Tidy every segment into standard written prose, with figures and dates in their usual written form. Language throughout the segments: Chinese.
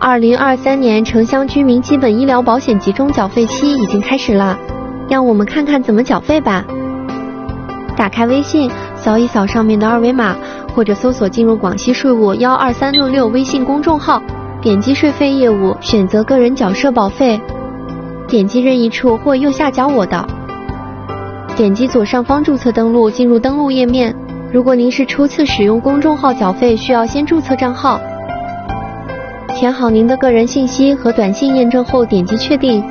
2023年城乡居民基本医疗保险集中缴费期已经开始了，让我们看看怎么缴费吧。打开微信，扫一扫上面的二维码，或者搜索进入广西税务12366微信公众号，点击税费业务，选择个人缴社保费，点击任意处或右下角我的，点击左上方注册登录，进入登录页面。如果您是初次使用公众号缴费，需要先注册账号，填好您的个人信息和短信验证后点击确定，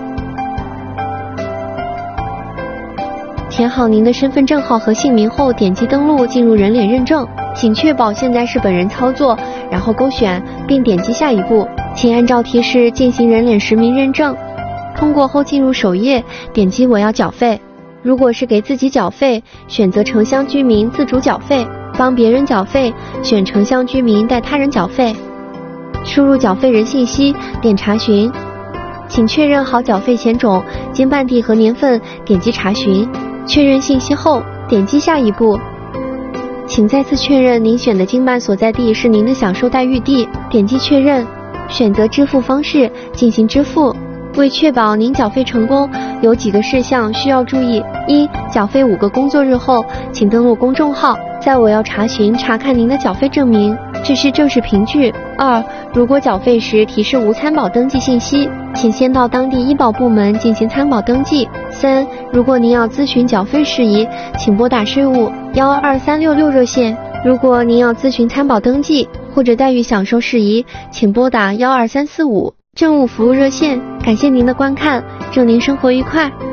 填好您的身份证号和姓名后点击登录，进入人脸认证，请确保现在是本人操作，然后勾选并点击下一步，请按照提示进行人脸实名认证。通过后进入首页，点击我要缴费。如果是给自己缴费，选择城乡居民自主缴费；帮别人缴费，选城乡居民代他人缴费。输入缴费人信息，点查询，请确认好缴费险种、经办地和年份，点击查询。确认信息后，点击下一步。请再次确认您选的经办所在地是您的享受待遇地，点击确认，选择支付方式进行支付。为确保您缴费成功，有几个事项需要注意：一、缴费5个工作日后，请登录公众号，在我要查询查看您的缴费证明，这是正式凭据。2、如果缴费时提示无参保登记信息，请先到当地医保部门进行参保登记。3、如果您要咨询缴费事宜，请拨打税务12366热线；如果您要咨询参保登记或者待遇享受事宜，请拨打12345政务服务热线。感谢您的观看，祝您生活愉快。